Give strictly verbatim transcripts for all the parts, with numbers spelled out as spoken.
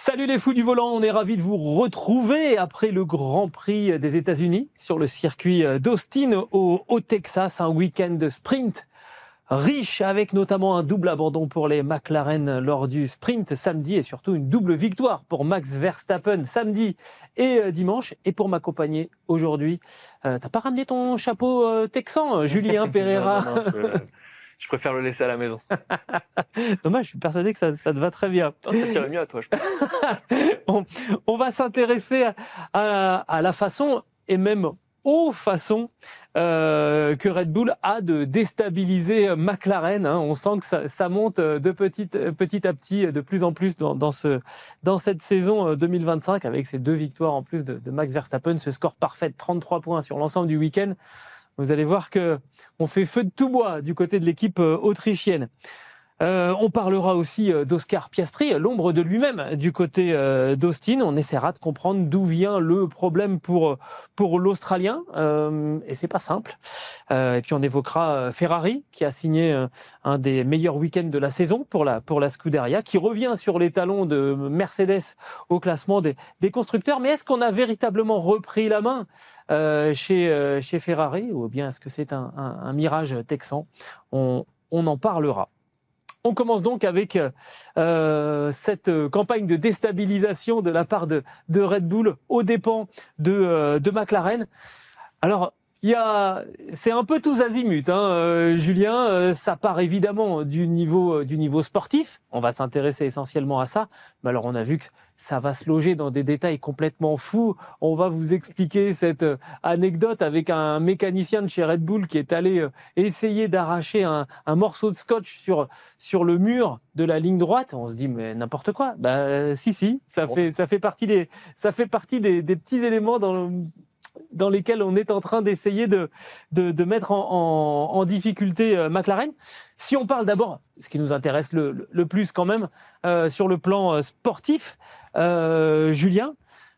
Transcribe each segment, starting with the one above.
Salut les fous du volant, on est ravis de vous retrouver après le Grand Prix des États-Unis sur le circuit d'Austin au, au Texas, un week-end de sprint riche avec notamment un double abandon pour les McLaren lors du sprint samedi et surtout une double victoire pour Max Verstappen samedi et dimanche. Et pour m'accompagner aujourd'hui, euh, t'as pas ramené ton chapeau euh, texan, Julien Pereira? non, non, non, je... Je préfère le laisser à la maison. Dommage, je suis persuadé que ça, ça te va très bien. Non, ça tirait mieux à toi, je pense. on, on va s'intéresser à, à, à la façon, et même aux façons, euh, que Red Bull a de déstabiliser McLaren. Hein. On sent que ça, ça monte de petit, petit à petit, de plus en plus dans, dans, ce, dans cette saison deux mille vingt-cinq, avec ces deux victoires en plus de, de Max Verstappen, ce score parfait de trente-trois points sur l'ensemble du week-end. Vous allez voir que on fait feu de tout bois du côté de l'équipe autrichienne. Euh, on parlera aussi d'Oscar Piastri, l'ombre de lui-même du côté euh, d'Austin. On essaiera de comprendre d'où vient le problème pour pour l'Australien, euh, et c'est pas simple. Euh, et puis on évoquera Ferrari, qui a signé euh, un des meilleurs week-ends de la saison pour la pour la Scuderia, qui revient sur les talons de Mercedes au classement des, des constructeurs. Mais est-ce qu'on a véritablement repris la main euh, chez euh, chez Ferrari, ou bien est-ce que c'est un, un, un mirage texan? On on en parlera. On commence donc avec euh, cette campagne de déstabilisation de la part de, de Red Bull aux dépens de, euh, de McLaren. Alors, il y a, c'est un peu tous azimuts, hein, euh, Julien. Euh, ça part évidemment du niveau, du niveau sportif. On va s'intéresser essentiellement à ça. Mais alors, on a vu que ça va se loger dans des détails complètement fous. On va vous expliquer cette anecdote avec un mécanicien de chez Red Bull qui est allé essayer d'arracher un, un morceau de scotch sur sur le mur de la ligne droite. On se dit mais n'importe quoi. Bah si si, ça fait ça fait partie des ça fait partie des, des petits éléments dans le, dans lesquels on est en train d'essayer de, de, de mettre en, en, en difficulté euh, McLaren. Si on parle d'abord, ce qui nous intéresse le, le, le plus quand même, euh, sur le plan euh, sportif, euh, Julien,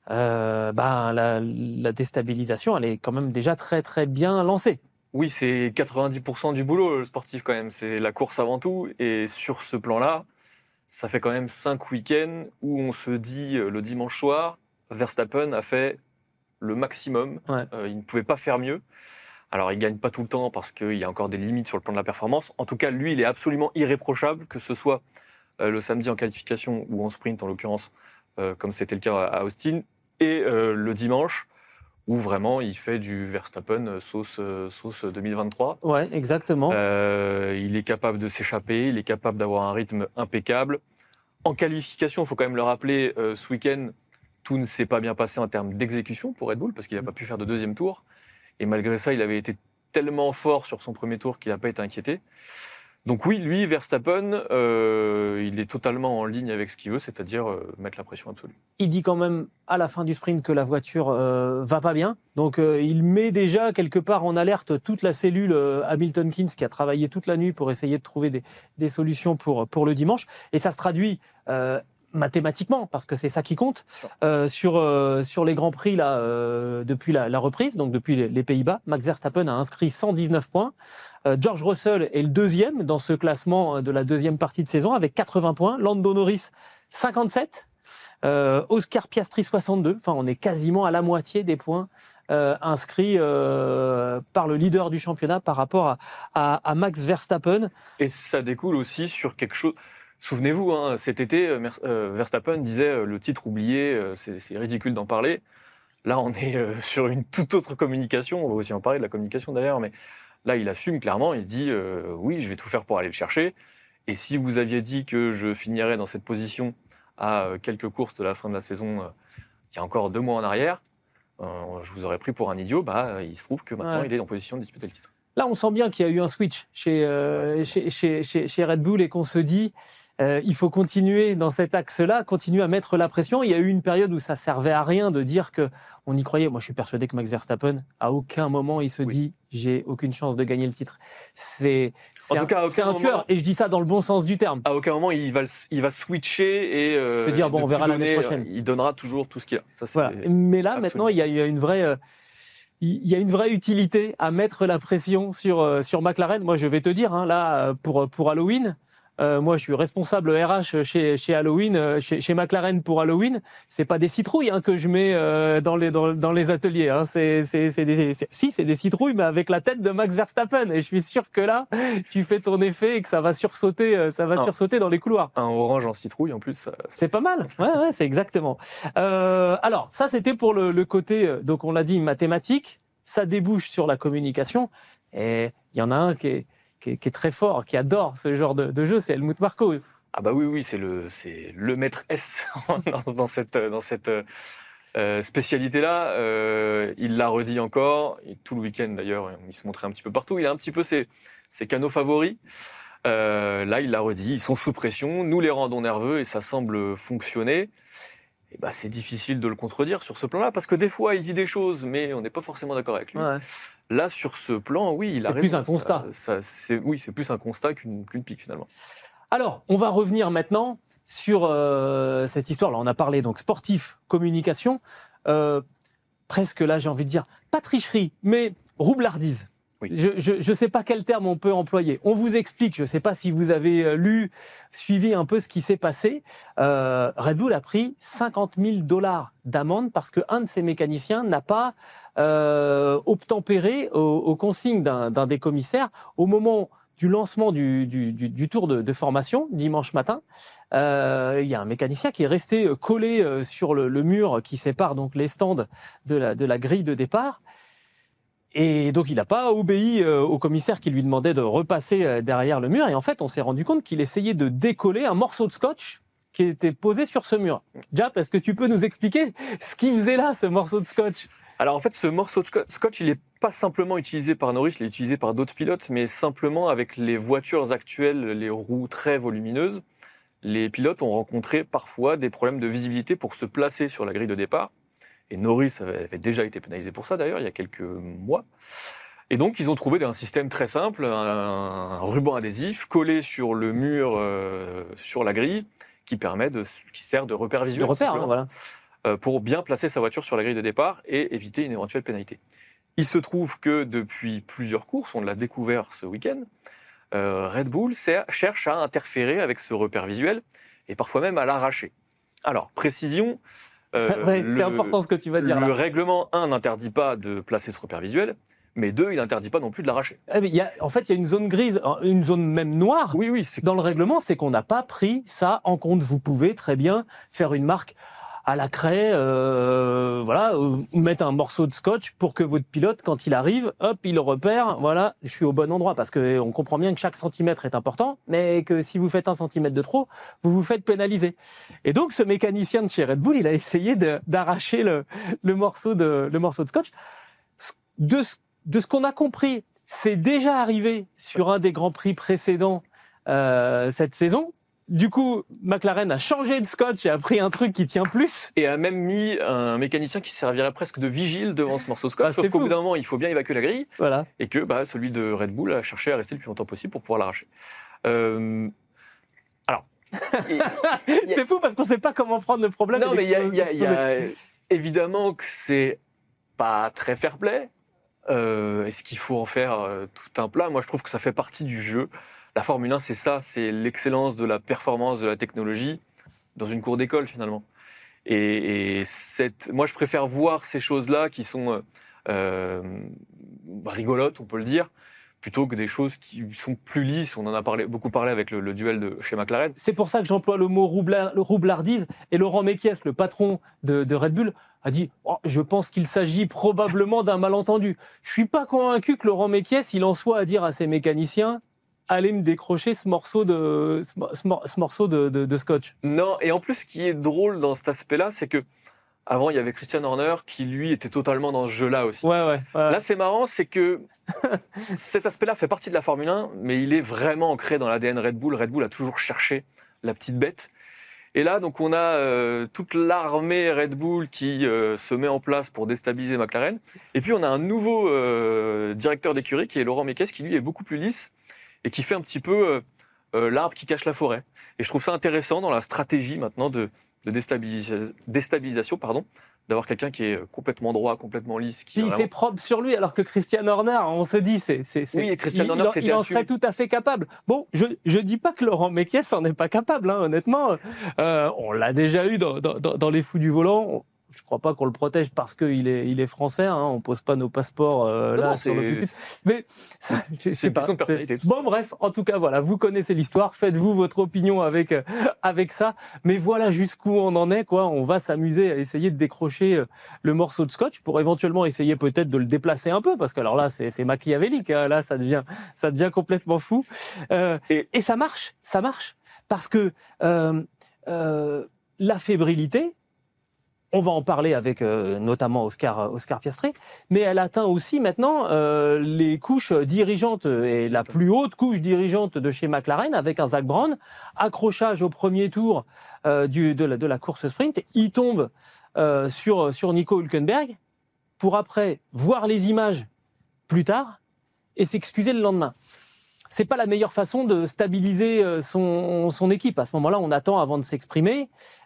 euh, ben, la, la déstabilisation, elle est quand même déjà très très bien lancée. Oui, c'est quatre-vingt-dix pour cent du boulot, le sportif quand même. C'est la course avant tout. Et sur ce plan-là, ça fait quand même cinq week-ends où on se dit euh, le dimanche soir, Verstappen a fait le maximum, ouais. euh, il ne pouvait pas faire mieux. Alors il gagne pas tout le temps parce qu'il y a encore des limites sur le plan de la performance. En tout cas, lui, il est absolument irréprochable, que ce soit euh, le samedi en qualification ou en sprint en l'occurrence, euh, comme c'était le cas à Austin, et euh, le dimanche où vraiment il fait du Verstappen sauce, euh, sauce deux mille vingt-trois. Ouais, exactement. Euh, il est capable de s'échapper, il est capable d'avoir un rythme impeccable. En qualification, il faut quand même le rappeler, euh, ce week-end, tout ne s'est pas bien passé en termes d'exécution pour Red Bull parce qu'il n'a pas pu faire de deuxième tour. Et malgré ça, il avait été tellement fort sur son premier tour qu'il n'a pas été inquiété. Donc oui, lui, Verstappen, euh, il est totalement en ligne avec ce qu'il veut, c'est-à-dire euh, mettre la pression absolue. Il dit quand même à la fin du sprint que la voiture euh, va pas bien. Donc euh, il met déjà quelque part en alerte toute la cellule euh, Hamilton Keynes qui a travaillé toute la nuit pour essayer de trouver des, des solutions pour, pour le dimanche. Et ça se traduit euh, mathématiquement, parce que c'est ça qui compte, euh, sur, euh, sur les Grands Prix là, euh, depuis la, la reprise, donc depuis les, les Pays-Bas. Max Verstappen a inscrit cent dix-neuf points. Euh, George Russell est le deuxième dans ce classement de la deuxième partie de saison avec quatre-vingts points. Lando Norris, cinquante-sept. Euh, Oscar Piastri, soixante-deux. Enfin, on est quasiment à la moitié des points euh, inscrits euh, par le leader du championnat par rapport à, à, à Max Verstappen. Et ça découle aussi sur quelque chose... Souvenez-vous, hein, cet été, euh, Verstappen disait euh, le titre oublié, euh, c'est, c'est ridicule d'en parler. Là, on est euh, sur une toute autre communication. On va aussi en parler de la communication d'ailleurs, mais là, il assume clairement. Il dit euh, oui, je vais tout faire pour aller le chercher. Et si vous aviez dit que je finirais dans cette position à euh, quelques courses de la fin de la saison, euh, il y a encore deux mois en arrière, euh, je vous aurais pris pour un idiot. Bah, il se trouve que maintenant, ouais. il est en position de disputer le titre. Là, on sent bien qu'il y a eu un switch chez euh, chez, chez, chez, chez Red Bull et qu'on se dit. Euh, il faut continuer dans cet axe-là, continuer à mettre la pression. Il y a eu une période où ça servait à rien de dire que on y croyait. Moi, je suis persuadé que Max Verstappen, à aucun moment, il se oui. dit j'ai aucune chance de gagner le titre. C'est, c'est, en un, tout cas, c'est un moment, tueur, et je dis ça dans le bon sens du terme. À aucun moment, il va, il va switcher et euh, se dire bon, on verra l'année prochaine. Il donnera toujours tout ce qu'il a. Ça, c'est voilà. Mais là, absolument. Maintenant, il y a, il y a une vraie. Euh, Il y a une vraie utilité à mettre la pression sur, sur McLaren. Moi, je vais te dire, hein, là, pour, pour Halloween, Euh, moi, je suis responsable R H chez, chez Halloween, euh, chez, chez McLaren pour Halloween. C'est pas des citrouilles hein, que je mets euh, dans les dans, dans les ateliers. Hein. C'est, c'est, c'est des, c'est, si, c'est des citrouilles, mais avec la tête de Max Verstappen. Et je suis sûr que là, tu fais ton effet et que ça va sursauter, euh, ça va un, sursauter dans les couloirs. Un orange en citrouille, en plus. Ça... C'est pas mal. Ouais, ouais, c'est exactement. Euh, alors, ça, c'était pour le, le côté. Donc, on l'a dit, mathématique. Ça débouche sur la communication. Et il y en a un qui est Qui est, qui est très fort, qui adore ce genre de, de jeu, c'est Helmut Marko. Ah bah oui, oui, c'est le, c'est le maître S dans, dans cette, dans cette euh, spécialité-là. Euh, il l'a redit encore, et tout le week-end d'ailleurs, il se montrait un petit peu partout. Il a un petit peu ses, ses canaux favoris. Euh, là, il l'a redit, ils sont sous pression, nous les rendons nerveux et ça semble fonctionner. Et bah, c'est difficile de le contredire sur ce plan-là, parce que des fois, il dit des choses, mais on n'est pas forcément d'accord avec lui. Ouais. Là, sur ce plan, oui, il a c'est raison. plus un constat. Ça, ça, c'est, oui, c'est plus un constat qu'une, qu'une pique, finalement. Alors, on va revenir maintenant sur euh, cette histoire. Là, on a parlé donc sportif, communication. Euh, presque là, j'ai envie de dire, pas tricherie, mais roublardise. Oui. Je ne sais pas quel terme on peut employer. On vous explique, je ne sais pas si vous avez lu, suivi un peu ce qui s'est passé. Euh, Red Bull a pris cinquante mille dollars d'amende parce qu'un de ses mécaniciens n'a pas euh, obtempéré aux, aux consignes d'un, d'un des commissaires au moment du lancement du, du, du, du tour de, de formation, dimanche matin. Euh, il y a un mécanicien qui est resté collé sur le, le mur qui sépare donc les stands de la, de la grille de départ. Et donc, il n'a pas obéi euh, au commissaire qui lui demandait de repasser euh, derrière le mur. Et en fait, on s'est rendu compte qu'il essayait de décoller un morceau de scotch qui était posé sur ce mur. Jap, est-ce que tu peux nous expliquer ce qu'il faisait là, ce morceau de scotch ? Alors, en fait, ce morceau de scotch, il n'est pas simplement utilisé par Norris, il est utilisé par d'autres pilotes, mais simplement avec les voitures actuelles, les roues très volumineuses, les pilotes ont rencontré parfois des problèmes de visibilité pour se placer sur la grille de départ. Et Norris avait déjà été pénalisé pour ça, d'ailleurs, il y a quelques mois. Et donc, ils ont trouvé un système très simple, un, un ruban adhésif collé sur le mur, euh, sur la grille, qui permet de, qui sert de repère visuel. De repère, hein, voilà. Euh, pour bien placer sa voiture sur la grille de départ et éviter une éventuelle pénalité. Il se trouve que depuis plusieurs courses, on l'a découvert ce week-end, euh, Red Bull sert, cherche à interférer avec ce repère visuel et parfois même à l'arracher. Alors, précision... Euh, ouais, le, c'est important ce que tu vas dire le là. Le règlement un n'interdit pas de placer ce repère visuel, mais deux, il n'interdit pas non plus de l'arracher. Eh mais il y a, en fait, il y a une zone grise, une zone même noire. Oui, oui. C'est... Dans le règlement, c'est qu'on n'a pas pris ça en compte. Vous pouvez très bien faire une marque à la craie, euh, voilà, euh, mettre un morceau de scotch pour que votre pilote, quand il arrive, hop, il le repère, voilà, je suis au bon endroit, parce que on comprend bien que chaque centimètre est important, mais que si vous faites un centimètre de trop, vous vous faites pénaliser. Et donc, ce mécanicien de chez Red Bull, il a essayé de, d'arracher le, le morceau de, le morceau de scotch. De, de ce qu'on a compris, c'est déjà arrivé sur un des grands prix précédents euh, cette saison. Du coup, McLaren a changé de scotch et a pris un truc qui tient plus. Et a même mis un mécanicien qui servirait presque de vigile devant ce morceau de scotch. Ah, sauf qu'au bout d'un moment, il faut bien évacuer la grille. Voilà. Et que bah, celui de Red Bull a cherché à rester le plus longtemps possible pour pouvoir l'arracher. Euh... Alors. y a... C'est fou parce qu'on ne sait pas comment prendre le problème. Non, mais il y a, y a, y a évidemment que c'est pas très fair-play. Euh, est-ce qu'il faut en faire euh, tout un plat ? Moi, je trouve que ça fait partie du jeu. La Formule un, c'est ça, c'est l'excellence de la performance, de la technologie, dans une cour d'école finalement. Et, et cette, moi, je préfère voir ces choses-là qui sont euh, rigolotes, on peut le dire, plutôt que des choses qui sont plus lisses. On en a parlé, beaucoup parlé avec le, le duel de chez McLaren. C'est pour ça que j'emploie le mot roubla, le roublardise. Et Laurent Mekies, le patron de, de Red Bull, a dit oh, « Je pense qu'il s'agit probablement d'un malentendu ». Je ne suis pas convaincu que Laurent Mekies, il en soit à dire à ses mécaniciens allez me décrocher ce morceau de, ce morceau de, de, de scotch. Non, et en plus, ce qui est drôle dans cet aspect-là, c'est que avant, il y avait Christian Horner qui, lui, était totalement dans ce jeu-là aussi. Ouais, ouais, ouais. Là, c'est marrant, c'est que cet aspect-là fait partie de la Formule un, mais il est vraiment ancré dans l'A D N Red Bull. Red Bull a toujours cherché la petite bête. Et là, donc, on a euh, toute l'armée Red Bull qui euh, se met en place pour déstabiliser McLaren. Et puis, on a un nouveau euh, directeur d'écurie qui est Laurent Mekies, qui, lui, est beaucoup plus lisse et qui fait un petit peu euh, euh, l'arbre qui cache la forêt. Et je trouve ça intéressant dans la stratégie maintenant de, de déstabilisation, déstabilisation pardon, d'avoir quelqu'un qui est complètement droit, complètement lisse. Qui il vraiment... fait propre sur lui, alors que Christian Horner, on se dit, c'est, c'est, c'est, oui, Christian il, Horner, il, il en serait tout à fait capable. Bon, je je dis pas que Laurent Mekies en est pas capable, hein, honnêtement. Euh, on l'a déjà eu dans, dans, dans les fous du volant. Je ne crois pas qu'on le protège parce qu'il est, il est français. Hein, on ne pose pas nos passeports euh, là non, sur c'est... le pupitre. Mais ça, je, je sais pas. Bon, bref, en tout cas, voilà, vous connaissez l'histoire. Faites-vous votre opinion avec euh, avec ça. Mais voilà jusqu'où on en est, quoi. On va s'amuser à essayer de décrocher euh, le morceau de scotch pour éventuellement essayer peut-être de le déplacer un peu, parce que alors là, c'est, c'est machiavélique. Hein, là, ça devient ça devient complètement fou. Euh, et, et ça marche, ça marche, parce que euh, euh, la fébrilité. On va en parler avec euh, notamment Oscar, Oscar Piastri, mais elle atteint aussi maintenant euh, les couches dirigeantes et la plus haute couche dirigeante de chez McLaren avec un Zak Brown. Accrochage au premier tour euh, du, de, la, de la course sprint, il tombe euh, sur, sur Nico Hülkenberg pour après voir les images plus tard et s'excuser le lendemain. C'est pas la meilleure façon de stabiliser son, son équipe. À ce moment-là, on attend avant de s'exprimer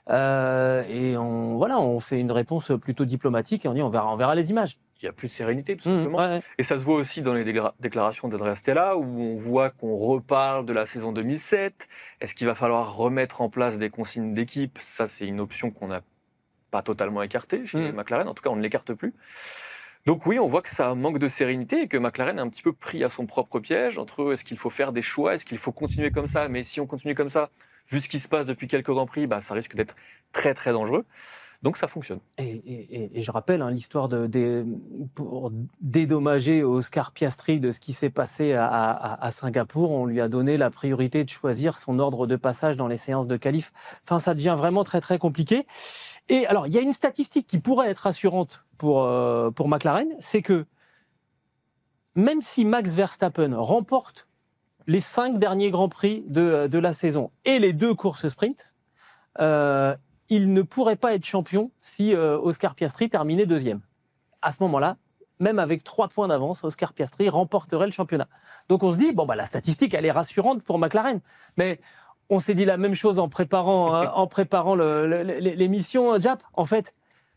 euh, et on, voilà, on fait une réponse plutôt diplomatique et on dit on verra, on verra les images. Il y a plus de sérénité, tout simplement. Mmh, ouais. Et ça se voit aussi dans les dégra- déclarations d'Andrea Stella, où on voit qu'on reparle de la saison deux mille sept. Est-ce qu'il va falloir remettre en place des consignes d'équipe ? Ça, c'est une option qu'on n'a pas totalement écartée chez mmh. McLaren. En tout cas, on ne l'écarte plus. Donc oui, on voit que ça manque de sérénité et que McLaren est un petit peu pris à son propre piège entre est-ce qu'il faut faire des choix, est-ce qu'il faut continuer comme ça, mais si on continue comme ça, vu ce qui se passe depuis quelques Grands Prix, bah, ça risque d'être très très dangereux. Donc ça fonctionne. Et, et, et je rappelle hein, l'histoire de, de, pour dédommager Oscar Piastri de ce qui s'est passé à, à, à Singapour. On lui a donné la priorité de choisir son ordre de passage dans les séances de qualif. Enfin, ça devient vraiment très très compliqué. Et alors, il y a une statistique qui pourrait être rassurante pour, euh, pour McLaren, c'est que même si Max Verstappen remporte les cinq derniers Grands Prix de, de la saison et les deux courses sprint, euh, il ne pourrait pas être champion si euh, Oscar Piastri terminait deuxième. À ce moment-là, même avec trois points d'avance, Oscar Piastri remporterait le championnat. Donc on se dit, bon, bah, la statistique, elle est rassurante pour McLaren. Mais on s'est dit la même chose en préparant, hein, en préparant le, le, l'émission, Jap. En fait,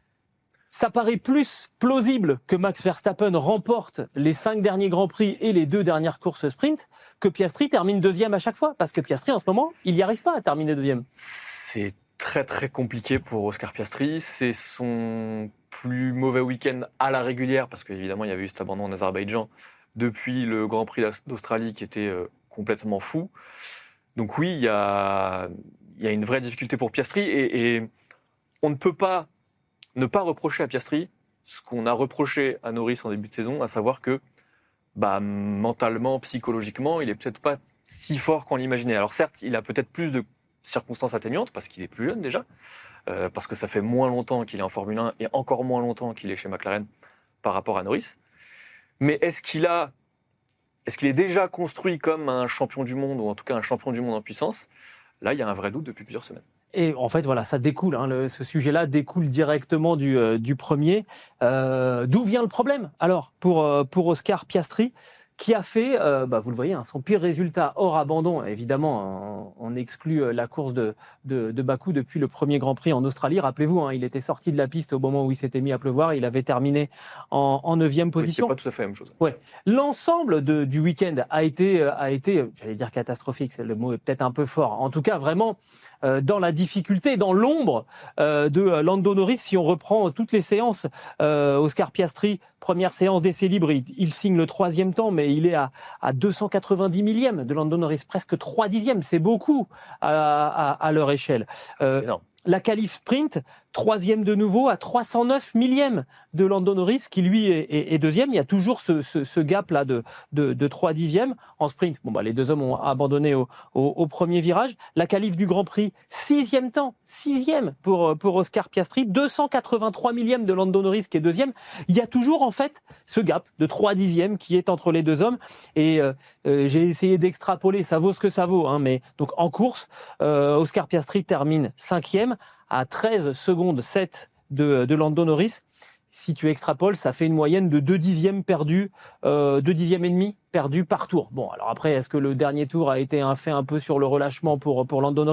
ça paraît plus plausible que Max Verstappen remporte les cinq derniers Grands Prix et les deux dernières courses sprint que Piastri termine deuxième à chaque fois. Parce que Piastri, en ce moment, il n'y arrive pas à terminer deuxième. C'est très très compliqué pour Oscar Piastri. C'est son plus mauvais week-end à la régulière, parce qu'évidemment, il y avait eu cet abandon en Azerbaïdjan depuis le Grand Prix d'Australie qui était euh, complètement fou. Donc oui, il y a, il y a une vraie difficulté pour Piastri et, et on ne peut pas ne pas reprocher à Piastri ce qu'on a reproché à Norris en début de saison, à savoir que bah, mentalement, psychologiquement, il n'est peut-être pas si fort qu'on l'imaginait. Alors certes, il a peut-être plus de circonstances atténuantes parce qu'il est plus jeune déjà, euh, parce que ça fait moins longtemps qu'il est en Formule un et encore moins longtemps qu'il est chez McLaren par rapport à Norris. Mais est-ce qu'il a Est-ce qu'il est déjà construit comme un champion du monde, ou en tout cas un champion du monde en puissance ? Là, il y a un vrai doute depuis plusieurs semaines. Et en fait, voilà, ça découle. Hein, le, ce sujet-là découle directement du, euh, du premier. Euh, d'où vient le problème ? Alors, pour, euh, pour Oscar Piastri, qui a fait, euh, bah, vous le voyez, hein, son pire résultat hors abandon. Évidemment, on, on exclut la course de, de, de Bakou depuis le premier Grand Prix en Australie. Rappelez-vous, hein, il était sorti de la piste au moment où il s'était mis à pleuvoir. Il avait terminé en, en neuvième position. Oui, c'est pas tout à fait la même chose. Ouais. L'ensemble de, du week-end a été, a été, j'allais dire catastrophique, c'est le mot est peut-être un peu fort. En tout cas, vraiment euh, dans la difficulté, dans l'ombre euh, de Lando Norris. Si on reprend toutes les séances, euh, Oscar Piastri, première séance d'essai libre, il, il signe le troisième temps, mais il est à, à deux cent quatre-vingt-dix millièmes de Lando Norris, presque trois dixièmes. C'est beaucoup à, à, à leur échelle. Euh, c'est énorme. La qualif sprint, troisième de nouveau à trois cent neuf millièmes de Lando Norris, qui lui est, est, est deuxième. Il y a toujours ce, ce, ce gap-là de, de, de trois dixièmes en sprint. Bon, bah, les deux hommes ont abandonné au, au, au premier virage. La qualif du Grand Prix, sixième temps, sixième pour, pour Oscar Piastri, deux cent quatre-vingt-trois millièmes de Lando Norris qui est deuxième. Il y a toujours en fait ce gap de trois dixièmes qui est entre les deux hommes. Et euh, euh, j'ai essayé d'extrapoler, ça vaut ce que ça vaut. Hein, mais donc en course, euh, Oscar Piastri termine cinquième à treize secondes sept de, de Lando Norris. Si tu extrapoles, ça fait une moyenne de deux dixièmes perdus, euh, deux dixièmes et demi perdus par tour. Bon, alors après, est-ce que le dernier tour a été un fait un peu sur le relâchement pour, pour Lando Norris ?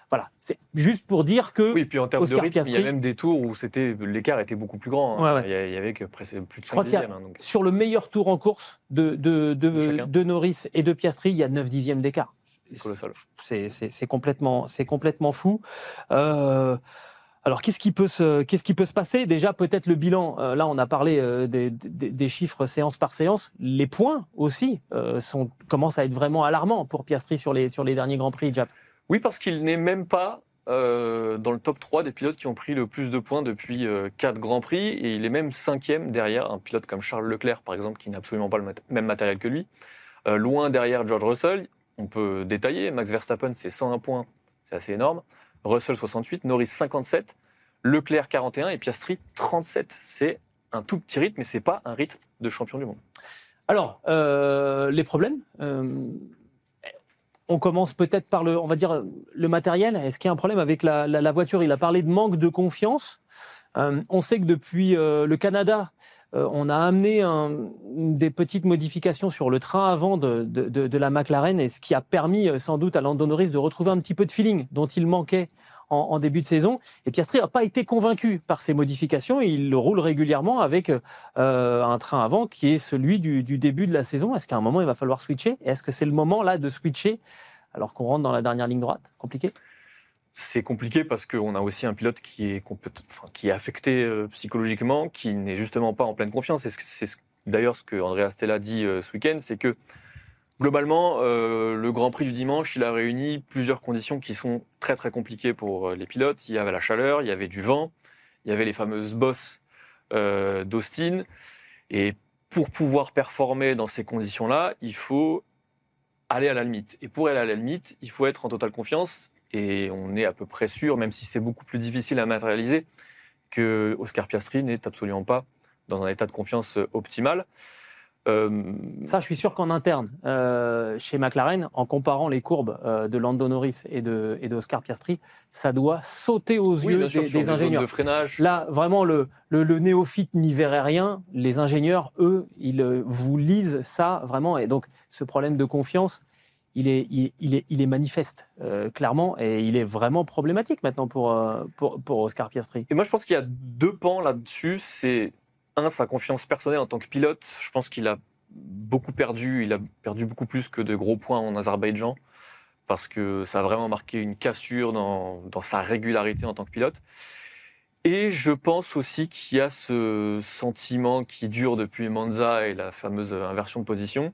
voilà, c'est juste pour dire que Oui, puis en termes Oscar de rythme, Piastri, il y a même des tours où c'était, l'écart était beaucoup plus grand. Hein. Ouais, ouais. Il, y a, il y avait que presque plus de je crois cinq qu'il y a, dixièmes. Hein, donc. sur le meilleur tour en course de, de, de, De de Norris et de Piastri, il y a neuf dixièmes d'écart. C'est colossal. C'est, c'est, c'est, complètement, c'est complètement fou. Euh, alors, qu'est-ce qui, peut se, qu'est-ce qui peut se passer ? Déjà, peut-être le bilan. Euh, là, on a parlé euh, des, des, des chiffres séance par séance. Les points aussi euh, sont, commencent à être vraiment alarmants pour Piastri sur les, sur les derniers Grands Prix, Jap. Oui, parce qu'il n'est même pas euh, dans le top trois des pilotes qui ont pris le plus de points depuis euh, quatre Grands Prix. Et il est même cinquième derrière un pilote comme Charles Leclerc, par exemple, qui n'a absolument pas le mat- même matériel que lui. Euh, loin derrière George Russell. On peut détailler, Max Verstappen, c'est cent un points, c'est assez énorme. Russell, soixante-huit, Norris, cinquante-sept, Leclerc, quarante et un et Piastri, trente-sept. C'est un tout petit rythme, mais ce n'est pas un rythme de champion du monde. Alors, euh, les problèmes euh, on commence peut-être par le, on va dire, le matériel. Est-ce qu'il y a un problème avec la, la, la voiture ? Il a parlé de manque de confiance. Euh, on sait que depuis euh, le Canada, Euh, on a amené un, des petites modifications sur le train avant de, de, de, de la McLaren, et ce qui a permis euh, sans doute à Lando Norris de retrouver un petit peu de feeling dont il manquait en, en début de saison. Et Piastri n'a pas été convaincu par ces modifications. Et il roule régulièrement avec euh, un train avant qui est celui du, du début de la saison. Est-ce qu'à un moment, il va falloir switcher ? Et est-ce que c'est le moment là de switcher alors qu'on rentre dans la dernière ligne droite ? Compliqué ? C'est compliqué parce qu'on a aussi un pilote qui est, enfin, qui est affecté euh, psychologiquement, qui n'est justement pas en pleine confiance. Et c'est ce, d'ailleurs ce que Andrea Stella dit euh, ce week-end, c'est que globalement, euh, le Grand Prix du dimanche, il a réuni plusieurs conditions qui sont très très compliquées pour euh, les pilotes. Il y avait la chaleur, il y avait du vent, il y avait les fameuses bosses euh, d'Austin. Et pour pouvoir performer dans ces conditions-là, il faut aller à la limite. Et pour aller à la limite, il faut être en totale confiance. Et on est à peu près sûr, même si c'est beaucoup plus difficile à matérialiser, que Oscar Piastri n'est absolument pas dans un état de confiance optimal. Euh... Ça, je suis sûr qu'en interne, euh, chez McLaren, en comparant les courbes euh, de Lando Norris et de, et de Oscar Piastri, ça doit sauter aux oui, yeux bien sûr, des, sur des des ingénieurs. Zones de freinage. Là, vraiment, le, le, le néophyte n'y verrait rien. Les ingénieurs, eux, ils vous lisent ça vraiment. Et donc, ce problème de confiance, il est, il, il est, il est manifeste, euh, clairement, et il est vraiment problématique maintenant pour, euh, pour, pour Oscar Piastri. Et moi, je pense qu'il y a deux pans là-dessus. C'est, un, sa confiance personnelle en tant que pilote. Je pense qu'il a beaucoup perdu. Il a perdu beaucoup plus que de gros points en Azerbaïdjan, parce que ça a vraiment marqué une cassure dans, dans sa régularité en tant que pilote. Et je pense aussi qu'il y a ce sentiment qui dure depuis Monza et la fameuse inversion de position.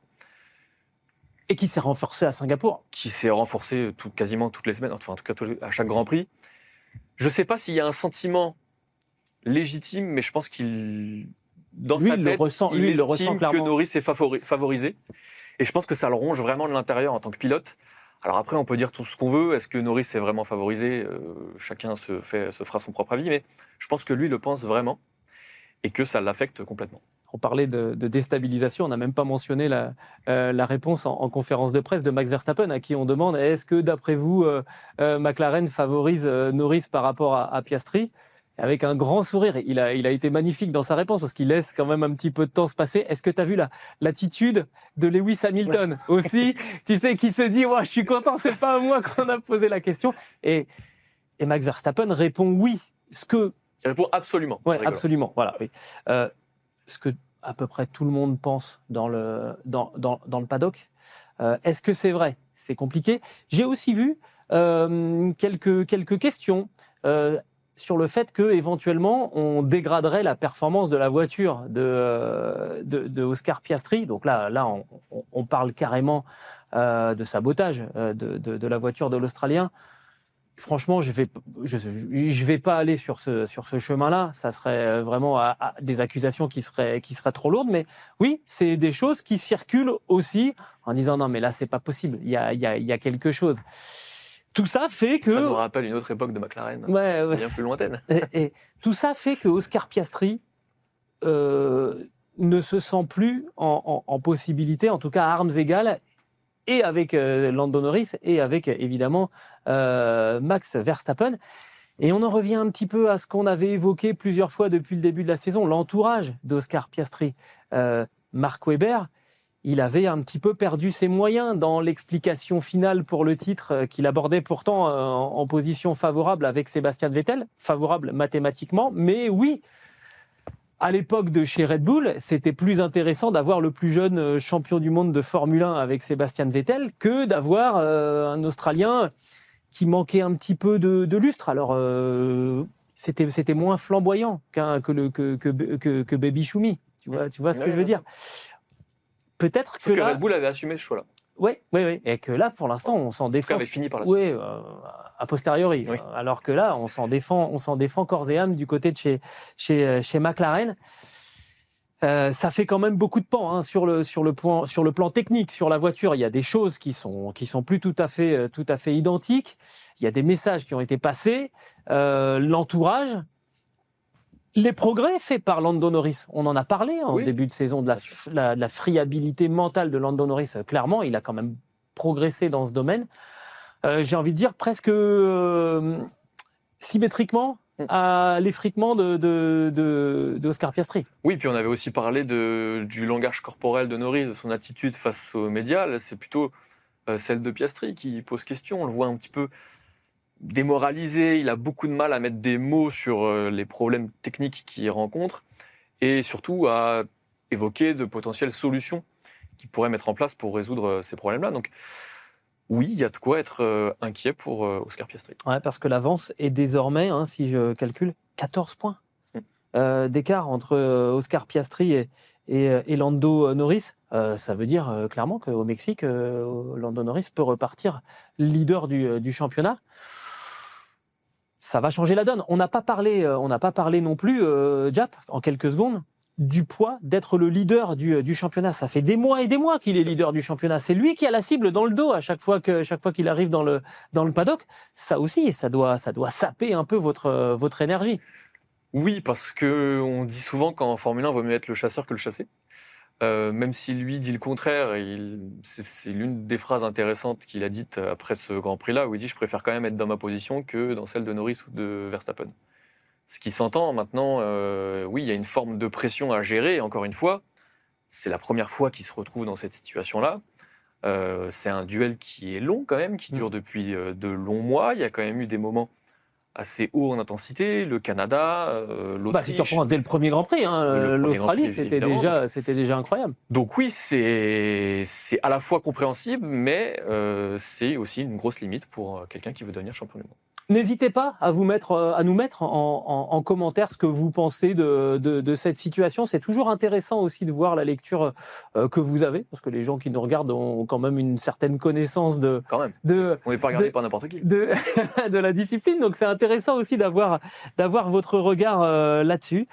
Et qui s'est renforcé à Singapour. Qui s'est renforcé tout, quasiment toutes les semaines, enfin en tout cas à chaque Grand Prix. Je ne sais pas s'il y a un sentiment légitime, mais je pense qu'il, dans lui, sa il tête, le ressent, il lui, il estime le ressent clairement. Que Norris est favori, favorisé. Et je pense que ça le ronge vraiment de l'intérieur en tant que pilote. Alors après, on peut dire tout ce qu'on veut. Est-ce que Norris est vraiment favorisé ? euh, Chacun se, fait, se fera son propre avis, mais je pense que lui le pense vraiment et que ça l'affecte complètement. On parlait de, de déstabilisation, on n'a même pas mentionné la, euh, la réponse en, en conférence de presse de Max Verstappen, à qui on demande est-ce que d'après vous, euh, euh, McLaren favorise euh, Norris par rapport à, à Piastri ? Avec un grand sourire, il a, il a été magnifique dans sa réponse parce qu'il laisse quand même un petit peu de temps se passer. Est-ce que tu as vu la, l'attitude de Lewis Hamilton aussi ? Tu sais, qui se dit ouais, je suis content, c'est pas à moi qu'on a posé la question. Et, et Max Verstappen répond oui. Ce que... Il répond absolument. Oui, absolument. Voilà, oui. Euh, ce que à peu près tout le monde pense dans le, dans, dans, dans le paddock. Euh, est-ce que c'est vrai ? C'est compliqué. J'ai aussi vu euh, quelques, quelques questions euh, sur le fait qu'éventuellement, on dégraderait la performance de la voiture de, de, de Oscar Piastri. Donc là, là on, on parle carrément euh, de sabotage euh, de, de, de la voiture de l'Australien. Franchement, je vais, je, je vais pas aller sur ce, sur ce chemin-là. Ça serait vraiment à, à des accusations qui seraient, qui seraient trop lourdes. Mais oui, c'est des choses qui circulent aussi en disant non, mais là, c'est pas possible. Il y a, il y a, il y a quelque chose. Tout ça fait que... Ça nous rappelle une autre époque de McLaren, ouais, ouais. bien plus lointaine. Et, et tout ça fait que Oscar Piastri euh, ne se sent plus en, en, en possibilité, en tout cas à armes égales, et avec euh, Lando Norris et avec évidemment euh, Max Verstappen. Et on en revient un petit peu à ce qu'on avait évoqué plusieurs fois depuis le début de la saison, l'entourage d'Oscar Piastri. Euh, Mark Webber, il avait un petit peu perdu ses moyens dans l'explication finale pour le titre qu'il abordait pourtant en position favorable avec Sébastien Vettel, favorable mathématiquement, mais oui, à l'époque de chez Red Bull, c'était plus intéressant d'avoir le plus jeune champion du monde de Formule un avec Sébastien Vettel que d'avoir un Australien qui manquait un petit peu de, de lustre. Alors, euh, c'était, c'était moins flamboyant qu'un, que, le, que, que, que, que Baby Choumi. Tu vois, tu vois ce ouais, que je veux dire ? Peut-être que, que là, Red Bull avait assumé ce choix-là. Oui, oui, oui. Et que là, pour l'instant, on s'en défend. avait fini par la suite. Oui, euh, a posteriori. Oui. Alors que là, on s'en défend, on s'en défend corps et âme du côté de chez, chez, chez McLaren. Euh, ça fait quand même beaucoup de pans hein, sur le sur le point sur le plan technique sur la voiture. Il y a des choses qui sont qui sont plus tout à fait tout à fait identiques. Il y a des messages qui ont été passés. Euh, l'entourage. Les progrès faits par Lando Norris, on en a parlé en oui. début de saison, de la, la, de la friabilité mentale de Lando Norris. Clairement, il a quand même progressé dans ce domaine. Euh, j'ai envie de dire presque euh, symétriquement à l'effritement de, de, de, de Oscar Piastri. Oui, puis on avait aussi parlé de, du langage corporel de Norris, de son attitude face aux médias. Là, c'est plutôt euh, celle de Piastri qui pose question. On le voit un petit peu démoralisé, il a beaucoup de mal à mettre des mots sur les problèmes techniques qu'il rencontre et surtout à évoquer de potentielles solutions qu'il pourrait mettre en place pour résoudre ces problèmes-là. Donc oui, il y a de quoi être inquiet pour Oscar Piastri. Ouais, parce que l'avance est désormais, hein, si je calcule, quatorze points mmh. euh, d'écart entre Oscar Piastri et, et, et Lando Norris. Euh, ça veut dire euh, clairement qu'au Mexique, euh, Lando Norris peut repartir leader du, du championnat. Ça va changer la donne. On n'a pas parlé, on n'a pas parlé non plus, euh, Jap, en quelques secondes, du poids d'être le leader du, du championnat. Ça fait des mois et des mois qu'il est leader du championnat. C'est lui qui a la cible dans le dos à chaque fois que, chaque fois qu'il arrive dans le, dans le paddock. Ça aussi, ça doit, ça doit saper un peu votre, votre énergie. Oui, parce que on dit souvent qu'en Formule un, il vaut mieux être le chasseur que le chassé. Euh, même si lui dit le contraire, il, c'est, c'est l'une des phrases intéressantes qu'il a dites après ce Grand Prix-là, où il dit « je préfère quand même être dans ma position que dans celle de Norris ou de Verstappen ». Ce qui s'entend maintenant, euh, oui, il y a une forme de pression à gérer, encore une fois, c'est la première fois qu'il se retrouve dans cette situation-là. Euh, c'est un duel qui est long quand même, qui dure depuis euh, de longs mois, il y a quand même eu des moments assez haut en intensité, le Canada, euh, l'Autriche. Bah, si tu reprends dès le premier Grand Prix, hein, le l'Australie, Prix, c'était déjà, c'était déjà incroyable. Donc oui, c'est c'est à la fois compréhensible, mais euh, c'est aussi une grosse limite pour quelqu'un qui veut devenir champion du monde. N'hésitez pas à vous mettre, à nous mettre en, en, en commentaire ce que vous pensez de, de, de cette situation. C'est toujours intéressant aussi de voir la lecture euh, que vous avez, parce que les gens qui nous regardent ont quand même une certaine connaissance de. Quand même. De, On n'est pas regardé de, par n'importe qui. De, de la discipline, donc c'est intéressant aussi d'avoir, d'avoir votre regard euh, là-dessus.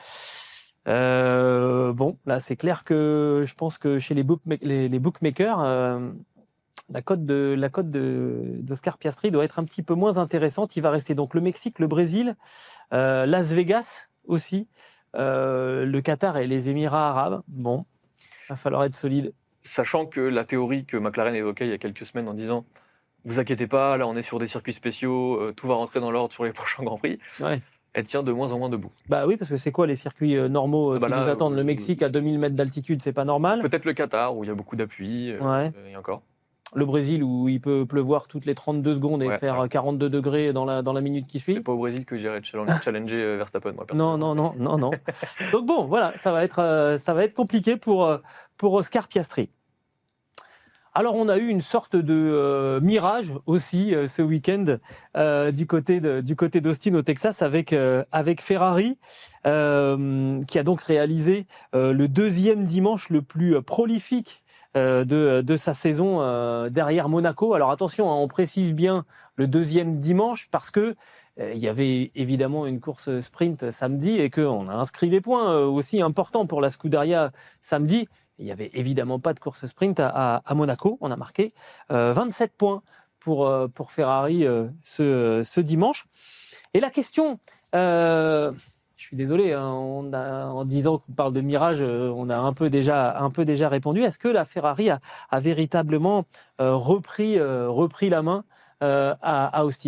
Euh, bon, là c'est clair que je pense que chez les, bookma- les, les bookmakers. Euh, La cote de la cote de d'Oscar Piastri doit être un petit peu moins intéressante. Il va rester donc le Mexique, le Brésil, euh, Las Vegas aussi, euh, le Qatar et les Émirats arabes. Bon, il va falloir être solide. Sachant que la théorie que McLaren évoquait il y a quelques semaines en disant « vous inquiétez pas, là on est sur des circuits spéciaux, euh, tout va rentrer dans l'ordre sur les prochains Grands Prix ouais. », elle tient de moins en moins debout. Bah oui, parce que c'est quoi les circuits normaux bah qui là, nous attendent ? Le Mexique à deux mille mètres d'altitude, c'est pas normal. Peut-être le Qatar où il y a beaucoup d'appui, euh, ouais. et encore. Le Brésil où il peut pleuvoir toutes les trente-deux secondes et ouais, faire ouais. quarante-deux degrés dans la, dans la minute qui suit. C'est pas au Brésil que j'irais challenger Verstappen, moi, non, non, non, non, non. Donc bon, voilà, ça va être, euh, ça va être compliqué pour, euh, pour Oscar Piastri. Alors on a eu une sorte de euh, mirage aussi euh, ce week-end euh, du côté de, du côté d'Austin au Texas avec euh, avec Ferrari euh, qui a donc réalisé euh, le deuxième dimanche le plus prolifique Euh, de, de sa saison euh, derrière Monaco. Alors attention, hein, on précise bien le deuxième dimanche parce que euh, il y avait évidemment une course sprint samedi et qu'on a inscrit des points euh, aussi importants pour la Scuderia samedi. Il n'y avait évidemment pas de course sprint à, à, à Monaco. On a marqué euh, vingt-sept points pour, euh, pour Ferrari euh, ce, ce dimanche. Et la question... Euh, Je suis désolé, hein, on a, en disant qu'on parle de mirage, on a un peu déjà, un peu déjà répondu. Est-ce que la Ferrari a, a véritablement euh, repris, euh, repris la main euh, à, à Austin ?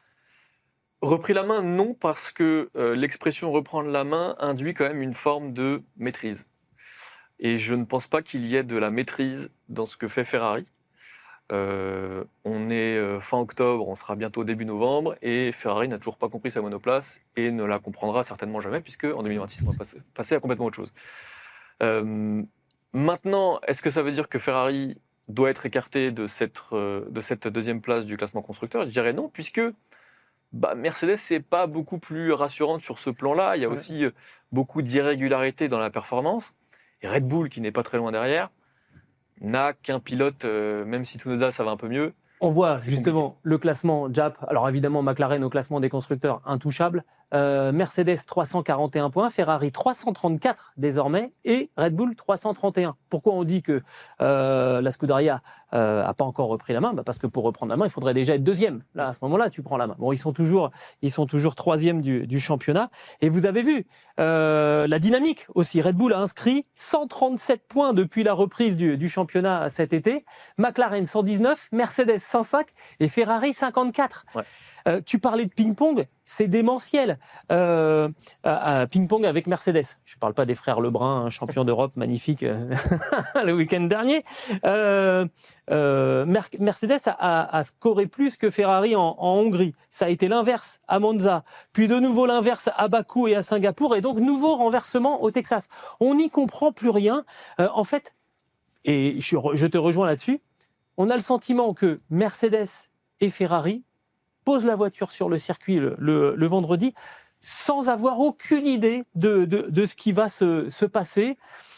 Repris la main, non, parce que euh, l'expression reprendre la main induit quand même une forme de maîtrise. Et je ne pense pas qu'il y ait de la maîtrise dans ce que fait Ferrari. Euh, on est euh, fin octobre, on sera bientôt début novembre, et Ferrari n'a toujours pas compris sa monoplace et ne la comprendra certainement jamais, puisque en deux mille vingt-six, on va passer, passer à complètement autre chose. Euh, maintenant, est-ce que ça veut dire que Ferrari doit être écarté de cette, euh, de cette deuxième place du classement constructeur? Je dirais non, puisque bah, Mercedes n'est pas beaucoup plus rassurante sur ce plan-là. Il y a Ouais. aussi euh, beaucoup d'irrégularités dans la performance. Et Red Bull, qui n'est pas très loin derrière, n'a qu'un pilote, euh, même si Tsunoda, ça va un peu mieux. On voit C'est justement compliqué. le classement Jap. Alors évidemment, McLaren au classement des constructeurs intouchable. Euh, Mercedes trois cent quarante et un points, Ferrari trois cent trente-quatre désormais et Red Bull trois cent trente et un. Pourquoi on dit que euh, la Scuderia euh, a pas encore repris la main? Bah parce que pour reprendre la main, il faudrait déjà être deuxième. Là, à ce moment-là, tu prends la main. Bon, ils sont toujours, ils sont toujours troisième du, du championnat. Et vous avez vu euh, la dynamique aussi. Red Bull a inscrit cent trente-sept points depuis la reprise du, du championnat cet été. McLaren cent dix-neuf, Mercedes cent cinq et Ferrari cinquante-quatre. Ouais. Euh, tu parlais de ping-pong, c'est démentiel. Euh, euh, ping-pong avec Mercedes. Je ne parle pas des frères Lebrun, champion d'Europe magnifique euh, le week-end dernier. Euh, euh, Mer- Mercedes a, a, a scoré plus que Ferrari en, en Hongrie. Ça a été l'inverse à Monza, puis de nouveau l'inverse à Bakou et à Singapour, et donc nouveau renversement au Texas. On n'y comprend plus rien. Euh, en fait, et je, je te rejoins là-dessus, on a le sentiment que Mercedes et Ferrari posent la voiture sur le circuit le, le, le vendredi sans avoir aucune idée de, de, de ce qui va se, se passer.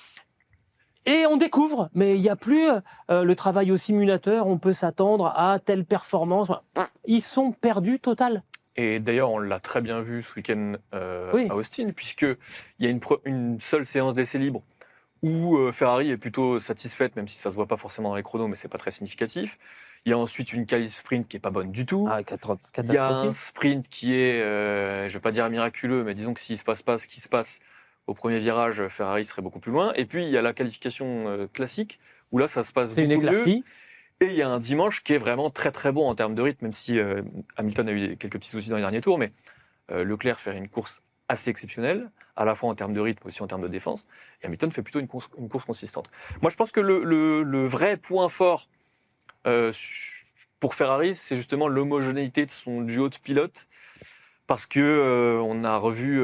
Et on découvre, mais il n'y a plus euh, le travail au simulateur, on peut s'attendre à telle performance. Ils sont perdus total. Et d'ailleurs, on l'a très bien vu ce week-end euh, Oui. à Austin, puisqu'il y a une, pre- une seule séance d'essai libre où euh, Ferrari est plutôt satisfaite, même si ça ne se voit pas forcément dans les chronos, mais ce n'est pas très significatif. Il y a ensuite une qualif sprint qui est pas bonne du tout. Ah, Il y a un sprint qui est, euh, je ne vais pas dire miraculeux, mais disons que s'il ne se passe pas ce qui se passe au premier virage, Ferrari serait beaucoup plus loin. Et puis il y a la qualification euh, classique, où là ça se passe C'est une beaucoup mieux. éclaircie. Et il y a un dimanche qui est vraiment très très bon en termes de rythme, même si euh, Hamilton a eu quelques petits soucis dans les derniers tours, mais euh, Leclerc fait une course assez exceptionnelle, à la fois en termes de rythme, aussi en termes de défense. Et Hamilton fait plutôt une course, une course consistante. Moi je pense que le, le, le vrai point fort euh, pour Ferrari, c'est justement l'homogénéité de son duo de pilotes. Parce que euh, on a revu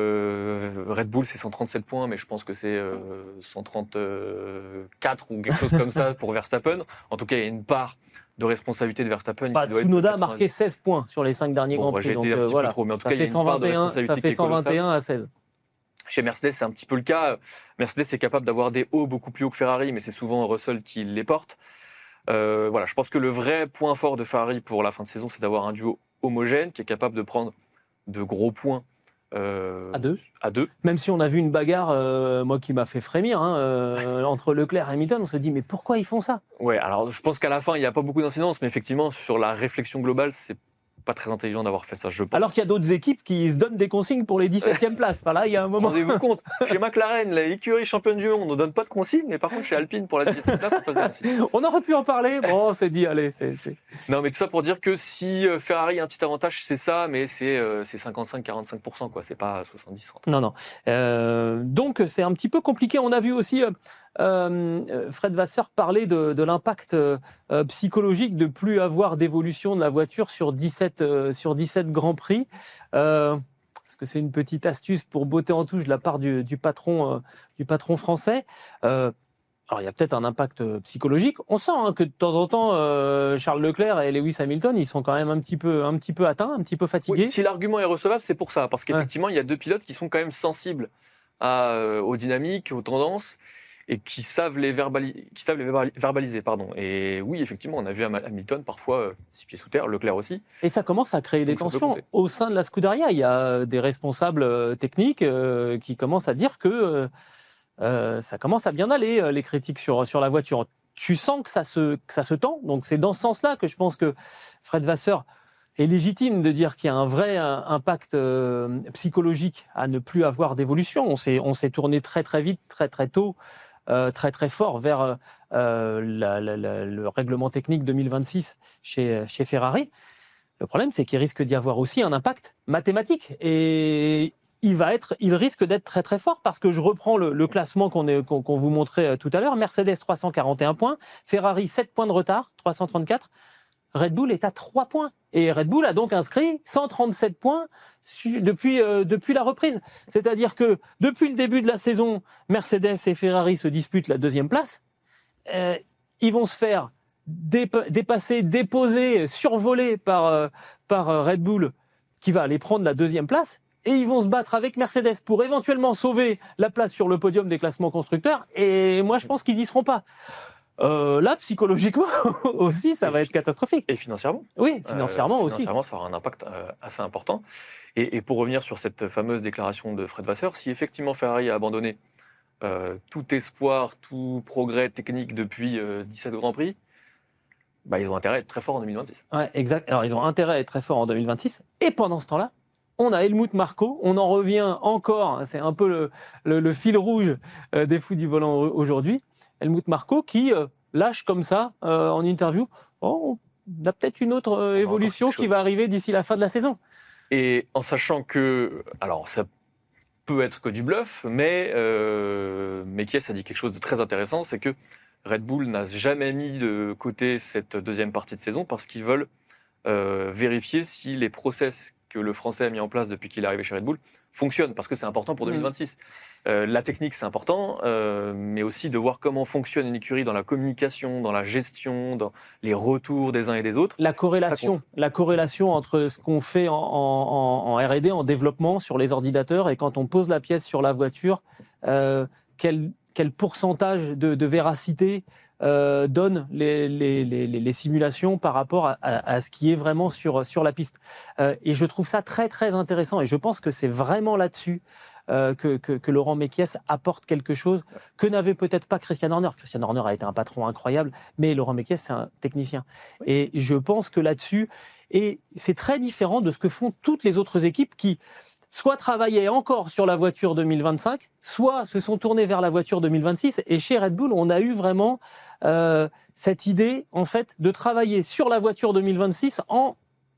euh, Red Bull, c'est cent trente-sept points, mais je pense que c'est euh, cent trente-quatre ou quelque chose comme ça pour Verstappen. En tout cas, il y a une part de responsabilité de Verstappen Bah, qui doit Tsunoda être a marqué seize points sur les cinq derniers Bon, Grands bah, Prix. j'ai Donc été un euh, petit voilà. peu trop, mais en tout Ça cas, il y a fait une part de cent vingt et un, responsabilité ça qui fait est colossale. cent vingt et un à seize. Chez Mercedes, c'est un petit peu le cas. Mercedes est capable d'avoir des hauts beaucoup plus hauts que Ferrari, mais c'est souvent Russell qui les porte. Euh, voilà, je pense que le vrai point fort de Ferrari pour la fin de saison, c'est d'avoir un duo homogène qui est capable de prendre de gros points euh, À deux. à deux. Même si on a vu une bagarre, euh, moi qui m'a fait frémir, hein, euh, entre Leclerc et Hamilton, on se dit mais pourquoi ils font ça? Ouais, alors je pense qu'à la fin, il n'y a pas beaucoup d'incidence, mais effectivement, sur la réflexion globale, c'est pas très intelligent d'avoir fait ça, je pense. Alors qu'il y a d'autres équipes qui se donnent des consignes pour les dix-septième places. Enfin là, il y a un moment. Rendez-vous compte, chez McLaren, l'écurie championne du monde, on ne donne pas de consignes, mais par contre, chez Alpine, pour la dix-septième place, on passe des consignes. On aurait pu en parler. Bon, on s'est dit, allez, c'est. c'est... Non, mais tout ça pour dire que si euh, Ferrari a un petit avantage, c'est ça, mais c'est euh, c'est cinquante-cinq à quarante-cinq pour cent, quoi. C'est pas soixante-dix trente. Non, non. Euh, donc, c'est un petit peu compliqué. On a vu aussi euh, euh, Fred Vasseur parler de, de l'impact euh, psychologique de plus avoir d'évolution de la voiture sur dix-sept, euh, sur dix-sept Grands Prix. Euh, Est-ce que c'est une petite astuce pour botter en touche de la part du, du, patron, euh, du patron français? euh, Alors, il y a peut-être un impact psychologique. On sent hein, que de temps en temps, euh, Charles Leclerc et Lewis Hamilton, ils sont quand même un petit peu, un petit peu atteints, un petit peu fatigués. Oui, si l'argument est recevable, c'est pour ça. Parce qu'effectivement, ouais. Il y a deux pilotes qui sont quand même sensibles à, euh, aux dynamiques, aux tendances, et qui savent les, verbali- qui savent les verbaliser. Pardon. Et oui, effectivement, on a vu Hamilton parfois euh, six pieds sous terre, Leclerc aussi. Et ça commence à créer des Donc, tensions au sein de la Scuderia. Il y a des responsables euh, techniques euh, qui commencent à dire que... Euh, Euh, ça commence à bien aller, euh, les critiques sur, sur la voiture. Tu sens que ça, se, que ça se tend. Donc, c'est dans ce sens-là que je pense que Fred Vasseur est légitime de dire qu'il y a un vrai un, impact euh, psychologique à ne plus avoir d'évolution. On s'est, on s'est tourné très, très vite, très, très tôt, euh, très, très fort vers euh, la, la, la, le règlement technique deux mille vingt-six chez, chez Ferrari. Le problème, c'est qu'il risque d'y avoir aussi un impact mathématique. Et il va être, il risque d'être très très fort parce que je reprends le, le classement qu'on, est, qu'on, qu'on vous montrait tout à l'heure. Mercedes trois cent quarante et un points, Ferrari sept points de retard, trois cent trente-quatre. Red Bull est à trois points et Red Bull a donc inscrit cent trente-sept points su, depuis euh, depuis la reprise. C'est-à-dire que depuis le début de la saison, Mercedes et Ferrari se disputent la deuxième place. Euh, ils vont se faire dép- dépasser, déposer, survoler par euh, par Red Bull qui va aller prendre la deuxième place. Et ils vont se battre avec Mercedes pour éventuellement sauver la place sur le podium des classements constructeurs. Et moi, je pense qu'ils n'y seront pas. Euh, là, psychologiquement aussi, ça et va fi- être catastrophique. Et financièrement. Oui, financièrement euh, aussi. Financièrement, ça aura un impact euh, assez important. Et, et pour revenir sur cette fameuse déclaration de Fred Vasseur, si effectivement Ferrari a abandonné euh, tout espoir, tout progrès technique depuis euh, dix-sept Grands Prix, bah, ils ont intérêt à être très forts en deux mille vingt-six. Ouais, exact. Alors, ils ont intérêt à être très forts en deux mille vingt-six. Et pendant ce temps-là, on a Helmut Marko, on en revient encore, c'est un peu le, le, le fil rouge euh, des fous du volant aujourd'hui. Helmut Marko qui euh, lâche comme ça euh, en interview, oh, on a peut-être une autre euh, évolution qui va arriver d'ici la fin de la saison. Et en sachant que, alors ça peut être que du bluff, mais euh, Mekies a dit quelque chose de très intéressant, c'est que Red Bull n'a jamais mis de côté cette deuxième partie de saison parce qu'ils veulent euh, vérifier si les process que le Français a mis en place depuis qu'il est arrivé chez Red Bull fonctionnent, parce que c'est important pour deux mille vingt-six. Mmh. Euh, la technique, c'est important, euh, mais aussi de voir comment fonctionne une écurie dans la communication, dans la gestion, dans les retours des uns et des autres. La corrélation, la corrélation entre ce qu'on fait en, en, en R et D, en développement sur les ordinateurs, et quand on pose la pièce sur la voiture, euh, quel, quel pourcentage de, de véracité euh, donne les, les, les, les simulations par rapport à, à, à ce qui est vraiment sur, sur la piste. Euh, et je trouve ça très très intéressant, et je pense que c'est vraiment là-dessus Euh, que, que, que Laurent Mekies apporte quelque chose que n'avait peut-être pas Christian Horner. Christian Horner a été un patron incroyable, mais Laurent Mekies, c'est un technicien. Oui. Et je pense que là-dessus, et c'est très différent de ce que font toutes les autres équipes qui soit travaillaient encore sur la voiture deux mille vingt-cinq, soit se sont tournées vers la voiture deux mille vingt-six. Et chez Red Bull, on a eu vraiment euh, cette idée, en fait, de travailler sur la voiture deux mille vingt-six en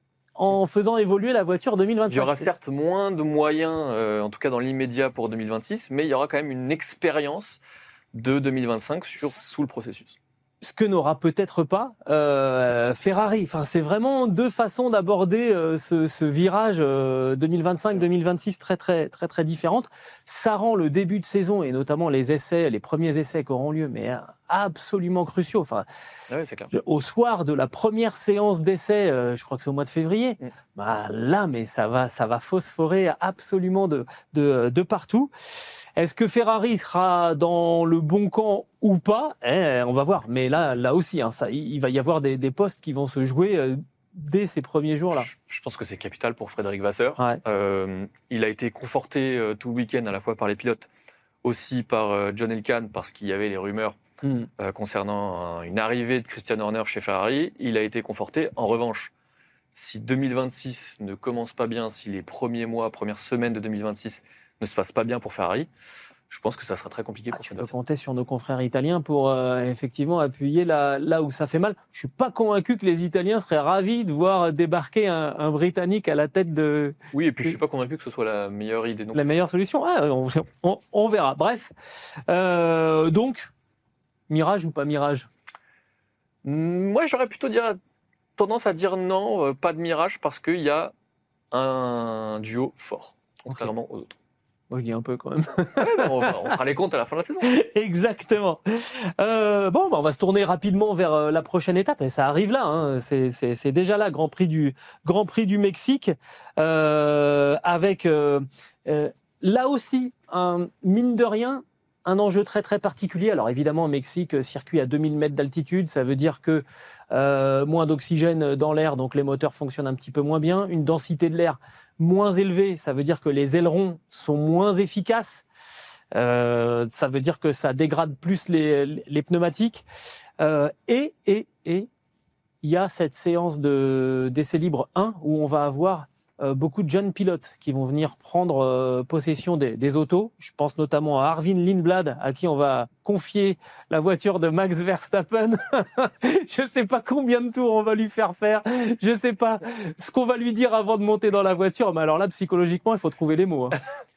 en faisant évoluer la voiture deux mille vingt-cinq. Il y aura certes moins de moyens, euh, en tout cas dans l'immédiat pour deux mille vingt-six, mais il y aura quand même une expérience de deux mille vingt-cinq sur tout le processus. Ce que n'aura peut-être pas euh, Ferrari. Enfin, c'est vraiment deux façons d'aborder euh, ce, ce virage euh, deux mille vingt-cinq deux mille vingt-six très très très très différentes. Ça rend le début de saison et notamment les essais, les premiers essais qui auront lieu, mais absolument cruciaux. Enfin, ah oui, c'est clair. Au soir de la première séance d'essai, euh, je crois que c'est au mois de février. Mm. Bah là, mais ça va, ça va phosphorer absolument de de, de partout. Est-ce que Ferrari sera dans le bon camp ou pas ? eh, On va voir. Mais là, là aussi, hein, ça, il va y avoir des, des postes qui vont se jouer euh, dès ces premiers jours-là. Je, je pense que c'est capital pour Frédéric Vasseur. Ouais. Euh, il a été conforté euh, tout le week-end à la fois par les pilotes, aussi par euh, John Elkann, parce qu'il y avait les rumeurs mm. euh, concernant euh, une arrivée de Christian Horner chez Ferrari. Il a été conforté. En revanche, si deux mille vingt-six ne commence pas bien, si les premiers mois, premières semaines de deux mille vingt-six ne se passe pas bien pour Ferrari, je pense que ça sera très compliqué. Ah, pour tu peux compter sur nos confrères italiens pour euh, effectivement appuyer là, là où ça fait mal. Je suis pas convaincu que les Italiens seraient ravis de voir débarquer un, un Britannique à la tête de... Oui, et puis je suis pas convaincu que ce soit la meilleure idée. Non. La meilleure solution, ah, on, on, on verra. Bref, euh, donc, mirage ou pas mirage ? Moi, j'aurais plutôt dire, tendance à dire non, euh, pas de mirage, parce qu'il y a un duo fort, contrairement okay. aux autres. Moi, je dis un peu quand même. Ouais, on, on fera les comptes à la fin de la saison. Exactement. Euh, bon, bah, on va se tourner rapidement vers euh, la prochaine étape. Et ça arrive là. Hein. C'est, c'est, c'est déjà là, Grand Prix du, Grand Prix du Mexique. Euh, avec, euh, euh, là aussi, un, mine de rien, un enjeu très, très particulier. Alors, évidemment, au Mexique, circuit à deux mille mètres d'altitude. Ça veut dire que euh, moins d'oxygène dans l'air, donc les moteurs fonctionnent un petit peu moins bien. Une densité de l'air moins élevée, ça veut dire que les ailerons sont moins efficaces. Euh, ça veut dire que ça dégrade plus les, les pneumatiques. Euh, et, et, et, il y a cette séance de, d'essai libre un où on va avoir euh, beaucoup de jeunes pilotes qui vont venir prendre euh, possession des, des autos. Je pense notamment à Arvin Lindblad, à qui on va confier la voiture de Max Verstappen. Je ne sais pas combien de tours on va lui faire faire. Je ne sais pas ce qu'on va lui dire avant de monter dans la voiture. Mais alors là, psychologiquement, il faut trouver les mots. Hein.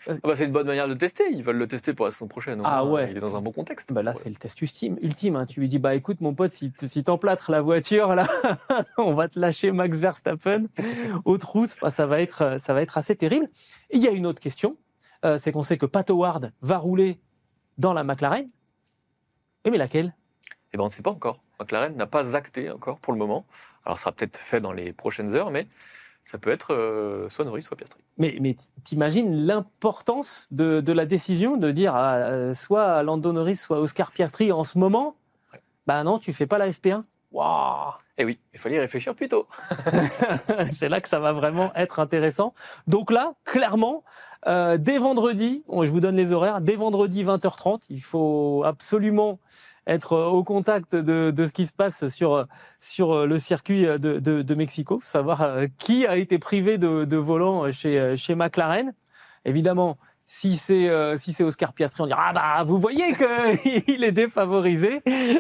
Ah bah, c'est une bonne manière de tester. Ils veulent le tester pour la saison prochaine. Au Ah moins, ouais. Il est dans un bon contexte. Bah là, c'est le test ultime. ultime hein. Tu lui dis, bah écoute, mon pote, si, t- si t'emplâtres la voiture, là, on va te lâcher Max Verstappen aux trousses. Bah, ça va être, euh, ça va être assez terrible. Et il y a une autre question, euh, c'est qu'on sait que Pat Howard va rouler dans la McLaren. Oui, mais laquelle? Eh ben, on ne sait pas encore. McLaren n'a pas acté encore pour le moment. Alors, ça sera peut-être fait dans les prochaines heures, mais ça peut être euh, soit Norris, soit Piastri. Mais, mais t'imagines l'importance de, de la décision de dire ah, euh, soit Lando Norris, soit Oscar Piastri en ce moment. Ouais. Bah non, tu fais pas la F P un. Waouh. Eh oui, il fallait y réfléchir plus tôt. C'est là que ça va vraiment être intéressant. Donc là, clairement, euh, dès vendredi, je vous donne les horaires, dès vendredi vingt heures trente, il faut absolument être au contact de, de ce qui se passe sur, sur le circuit de, de, de Mexico, savoir qui a été privé de, de volant chez, chez McLaren. Évidemment, si c'est euh, si c'est Oscar Piastri, on dira ah bah vous voyez qu'il est défavorisé.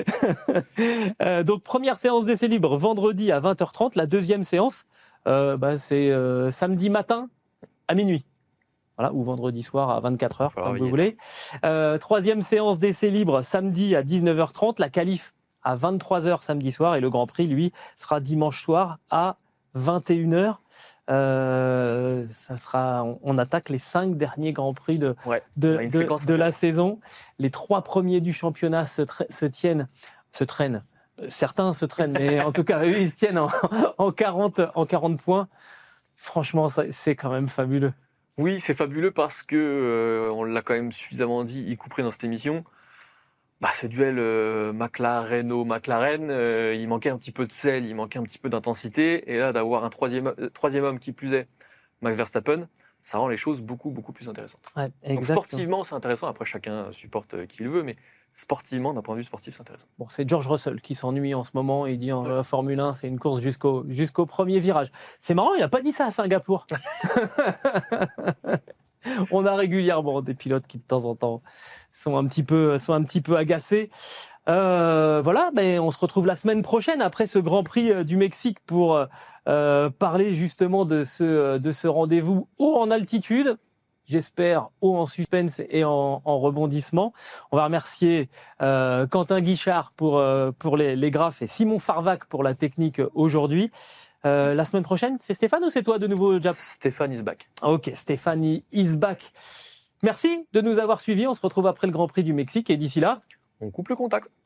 euh, donc première séance d'essai libre vendredi à vingt heures trente. La deuxième séance, euh, bah, c'est euh, samedi matin à minuit. Voilà, ou vendredi soir à vingt-quatre heures, comme vous voulez. Euh, troisième séance d'essai libre samedi à dix-neuf heures trente. La qualif à vingt-trois heures samedi soir et le Grand Prix, lui, sera dimanche soir à vingt et une heures. Euh, ça sera, on, on attaque les cinq derniers Grands Prix de, Ouais, de, de, de la saison. Les trois premiers du championnat se, tra- se tiennent, se traînent. Certains se traînent, mais en tout cas, eux, ils se tiennent en, en, quarante, en quarante points. Franchement, ça, c'est quand même fabuleux. Oui, c'est fabuleux parce que, euh, on l'a quand même suffisamment dit, y compris dans cette émission, bah, ce duel euh, McLaren-McLaren, euh, il manquait un petit peu de sel, il manquait un petit peu d'intensité. Et là, d'avoir un troisième, euh, troisième homme qui plus est, Max Verstappen, ça rend les choses beaucoup, beaucoup plus intéressantes. Ouais, Donc sportivement, c'est intéressant. Après, chacun supporte euh, qui il veut, mais sportivement, d'un point de vue sportif, c'est intéressant. Bon, c'est George Russell qui s'ennuie en ce moment. Il dit en ouais. Formule un, c'est une course jusqu'au, jusqu'au premier virage. C'est marrant, il n'a pas dit ça à Singapour. On a régulièrement des pilotes qui, de temps en temps, sont un petit peu, sont un petit peu agacés. Euh, voilà, ben, on se retrouve la semaine prochaine après ce Grand Prix du Mexique pour euh, parler justement de ce, de ce rendez-vous haut en altitude. J'espère haut en suspense et en, en rebondissement. On va remercier euh, Quentin Guichard pour, euh, pour les, les graphes et Simon Farvac pour la technique aujourd'hui. Euh, la semaine prochaine, c'est Stéphane ou c'est toi de nouveau, Jap? Stéphane is back. Ok, Stéphane is back. Merci de nous avoir suivis. On se retrouve après le Grand Prix du Mexique et d'ici là, on coupe le contact.